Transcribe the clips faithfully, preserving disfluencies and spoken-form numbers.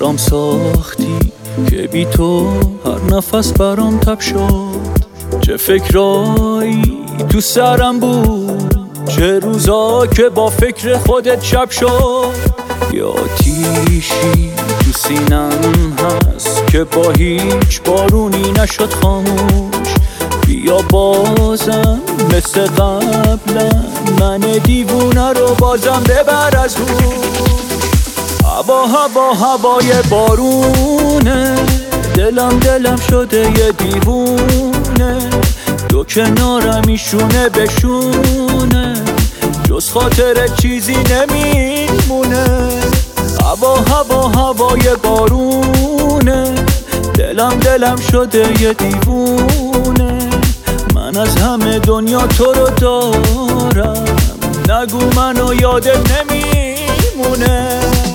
برام ساختی که بی تو هر نفس برام تب شد. چه فکرایی تو سرم بود، چه روزا که با فکر خودت شب شد. یا آتیشی تو سینم هست که با هیچ بارونی نشد خاموش. بیا بازم مثل قبلم من دیوونه رو بازم ببر از هوش. هوا هوا هوای بارونه، دلم دلم شده یه دیوونه. دو کنارم ایشونه بشونه، جز خاطر چیزی نمیمونه. هوا هوا هوای بارونه، دلم دلم شده یه دیوونه. من از همه دنیا تو رو دارم، نگو منو یادت نمیمونه.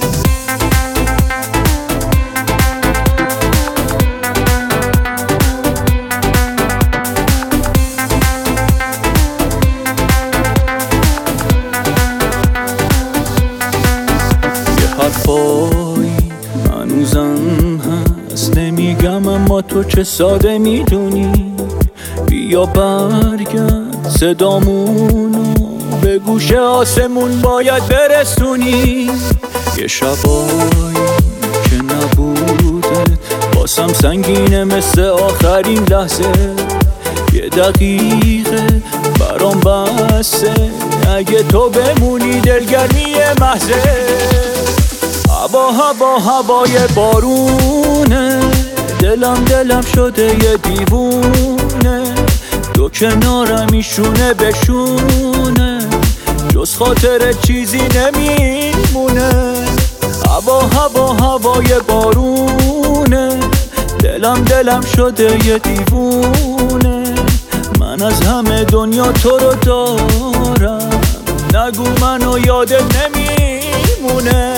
حرفایی هنوزم هست نمیگم، اما تو چه ساده میدونی. بیا برگرد صدامونو به گوش آسمون باید برسونی. یه شبایی که نبوده باسم سنگینه مثل آخرین لحظه. یه دقیقه برام بسه اگه تو بمونی، دلگرمی محضه. هوا هوا هوای بارونه، دلم دلم شده یه دیوونه. دو کنارم ایشونه بشونه، جز خاطر چیزی نمیمونه. هوا هوا هوای بارونه، دلم دلم شده یه دیوونه. من از همه دنیا تو رو دارم، نگو منو یادت نمیمونه.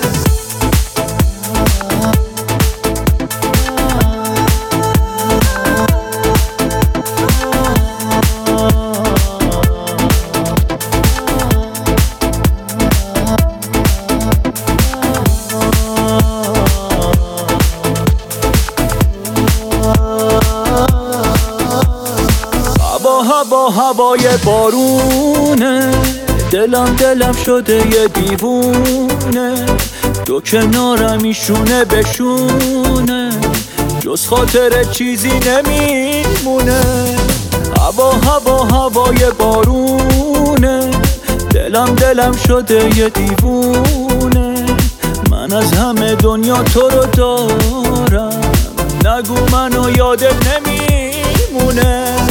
هوا هوای بارونه، دلم دلم شده یه دیوونه. دو کنارم ایشونه بشونه، جز خاطر چیزی نمیمونه. هوا هوا هوای بارونه، دلم دلم شده یه دیوونه. من از همه دنیا تو رو دارم، نگو منو یادت نمیمونه.